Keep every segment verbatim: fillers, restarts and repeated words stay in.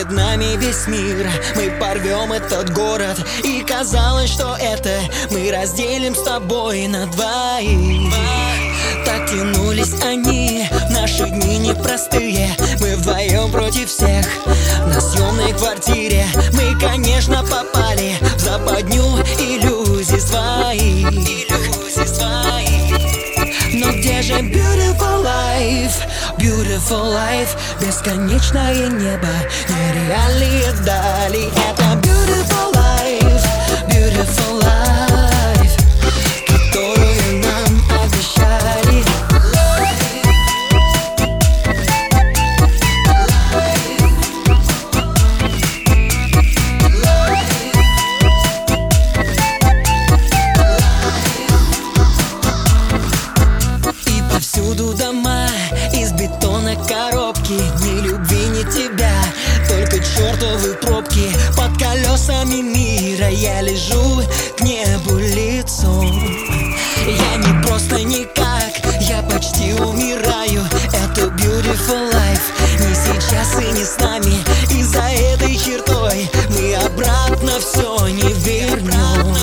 перед нами весь мир. Мы порвем этот город, и казалось, что это мы разделим с тобой на двоих. Так тянулись они, наши дни непростые. Мы вдвоем против всех на съемной квартире. Мы, конечно, попали в западню иллюзий своих, иллюзий своих. Но где же beautiful life, beautiful life? Бесконечное небо, нереальные дали. Это beautiful life, beautiful life, которую нам обещали. Повсюду дома из бетона коробки. Ни любви, ни тебя, только чертовы пробки. Под колесами мира я лежу к небу лицом. Я не просто никак, я почти умираю. Это beautiful life, не сейчас и не с нами. И за этой чертой мы обратно все не вернем.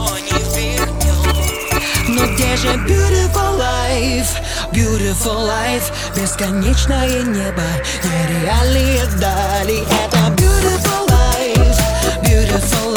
Но где же beautiful life, beautiful life? Бесконечное небо, нереальные дали. Это beautiful life, beautiful life.